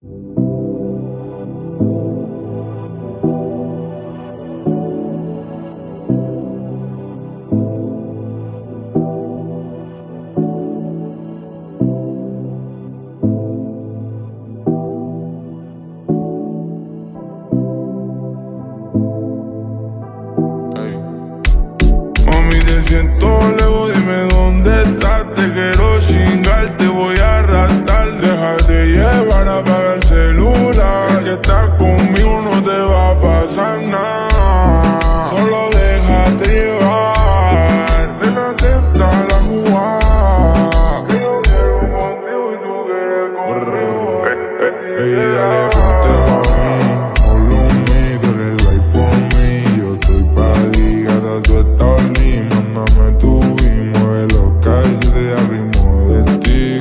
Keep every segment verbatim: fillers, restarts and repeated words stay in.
Mami, te siento lejos, dime dónde estás. Te quiero chingar, te voy a arrastrar. Déjate llevar, apaga el celular, que si estás conmigo no te va a pasar nada. Solo déjate llevar, ven atenta a la jugada. Yo quiero contigo y tú quieres conmigo. Ey, dale, ponte pa' mí, follow me, tú eres life for me. Yo estoy pa' ti, gata, tú estás linda. Mándame tu y mueve los calles de ritmo del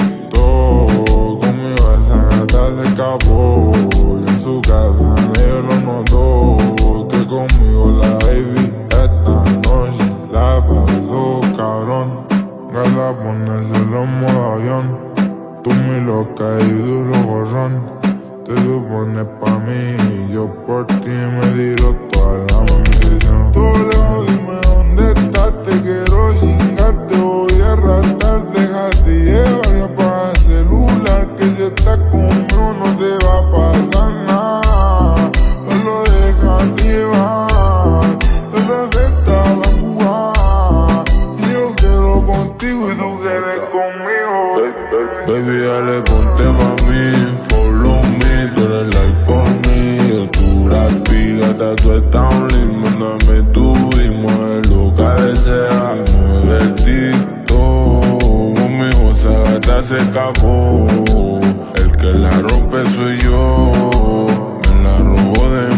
TikTok. Conmigo esa gata se escapó y en su casa nadie lo notó. Que conmigo la baby esta noche la pasó cabrón. Gata, poneselo en modo avión. Tú muy loca y duro gorrón. Te supones pa' mí y yo por ti me tiro toda la munición. Todo lejos, dime dónde estás. Te quiero chingar, te voy a arrastrar. Déjate llevar y apaga el celular, que si estás conmigo no te va a pasar nada. Solo déjate llevar, desde esta la jugada. Y yo quiero contigo y tú quieres conmigo. Baby, dale, ponte pa' mí, follow me, tú eres life for me. Yo tu gratis, gata, tú estás un link. Mándame tu y mueve lo que deseas. Mueve el TikTok, conmigo esa gata se escapó. El que la rompe soy yo, me la robó de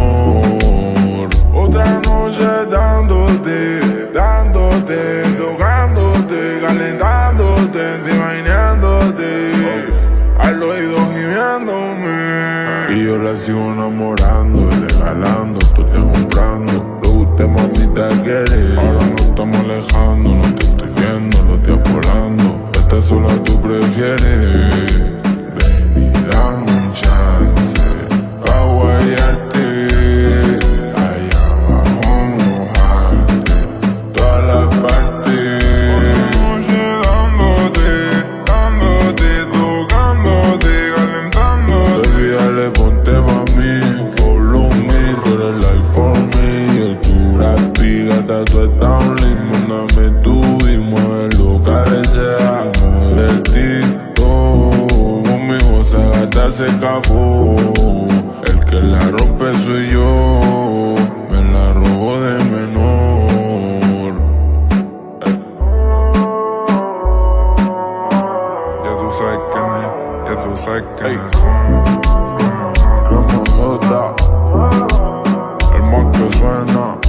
menor. Otra noche dándote, dándote, tocándote, calentándote, encima al oído gimiéndome. Y yo la sigo enamorando y regalando, tú te comprando. Lo que usted mamita quiere. Ahora nos estamos alejando, no te estoy viendo, los días volando. Esta sola tú prefieres. Ven y dame un chance pa' guayarte. Allá abajo mojarte toda la parte. Ponte pa' mí, follow me, tú eres life for me. Yo tu gratis, gata, tú estás un link. Mándame tu y mueve lo que deseas. Mueve el TikTok, conmigo esa gata se escapó. El que la rompe soy yo, me la robó de menor. Ya tú sabes quién es, ya tú sabes quién es. El más que suena.